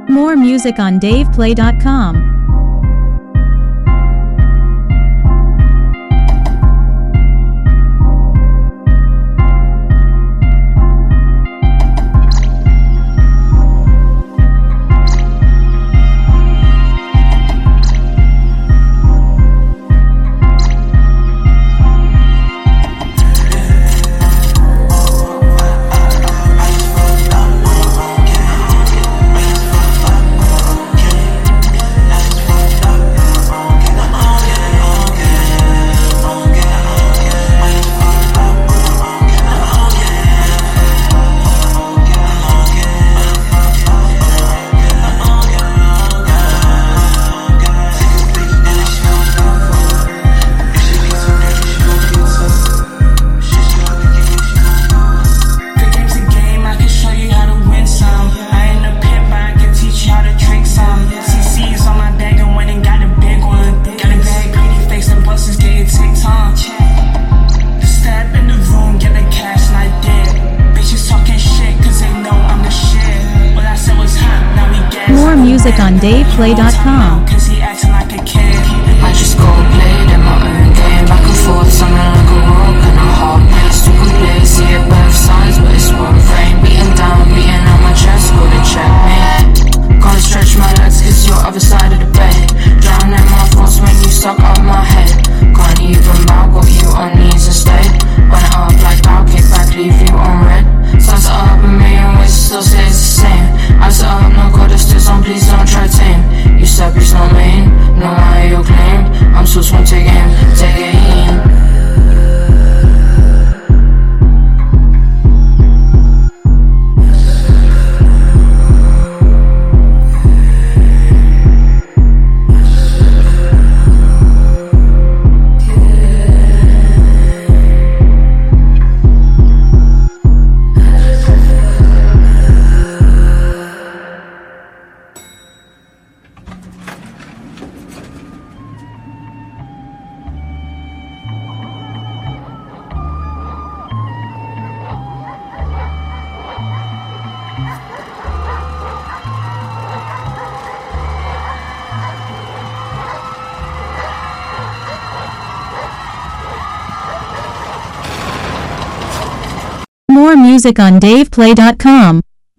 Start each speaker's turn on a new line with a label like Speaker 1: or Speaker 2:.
Speaker 1: More music on DavePlay.com. More music on DavePlay.com.
Speaker 2: I just go played in my own game, back and forth, something like a rock and a hard place to complete. See it both sides, but it's one frame. Beating down, beating on my chest, go to check me. Can't stretch my legs, it's your other side of the bed. Drowning my thoughts when you suck up my head. Can't even bow, got you on knees instead. Burn it up like I'll kick back, leave you on red. Size it up a million ways, still stays the same. I set up, no god, it's still on, please don't try tame. You said it's not main, no I your claim. I'm so smart to game, take it in.
Speaker 1: More music on DavePlay.com.